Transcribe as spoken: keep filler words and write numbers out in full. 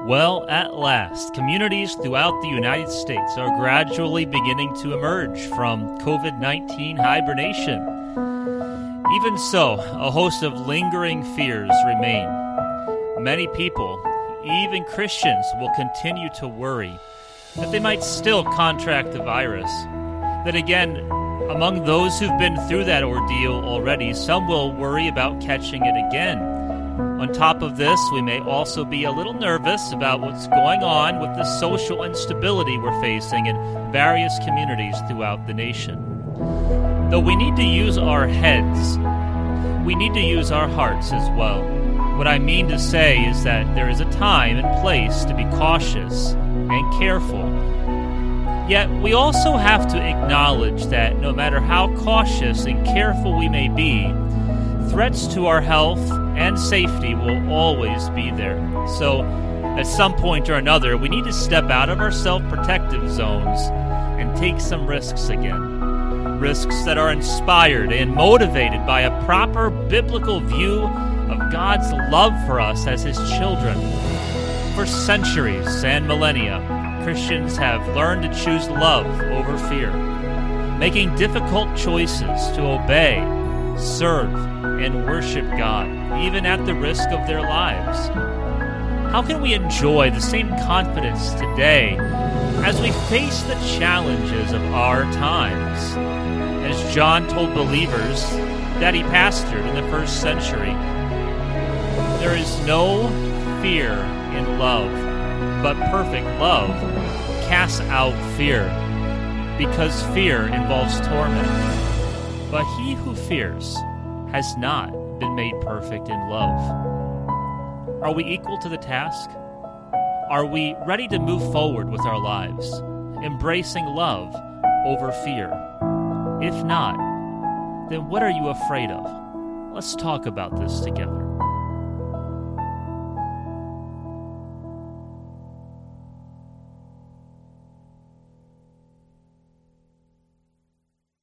Well, at last, communities throughout the United States are gradually beginning to emerge from covid nineteen hibernation. Even so, a host of lingering fears remain. Many people, even Christians, will continue to worry that they might still contract the virus. Then again, among those who've been through that ordeal already, some will worry about catching it again. On top of this, we may also be a little nervous about what's going on with the social instability we're facing in various communities throughout the nation. Though we need to use our heads, we need to use our hearts as well. What I mean to say is that there is a time and place to be cautious and careful. Yet we also have to acknowledge that no matter how cautious and careful we may be, threats to our health and safety will always be there. So, at some point or another, we need to step out of our self-protective zones and take some risks again. Risks that are inspired and motivated by a proper biblical view of God's love for us as His children. For centuries and millennia, Christians have learned to choose love over fear, making difficult choices to obey, serve, and worship God, even at the risk of their lives. How can we enjoy the same confidence today as we face the challenges of our times? As John told believers that he pastored in the first century, there is no fear in love, but perfect love casts out fear, because fear involves torment. But he who fears has not been made perfect in love. Are we equal to the task? Are we ready to move forward with our lives, embracing love over fear? If not, then what are you afraid of? Let's talk about this together.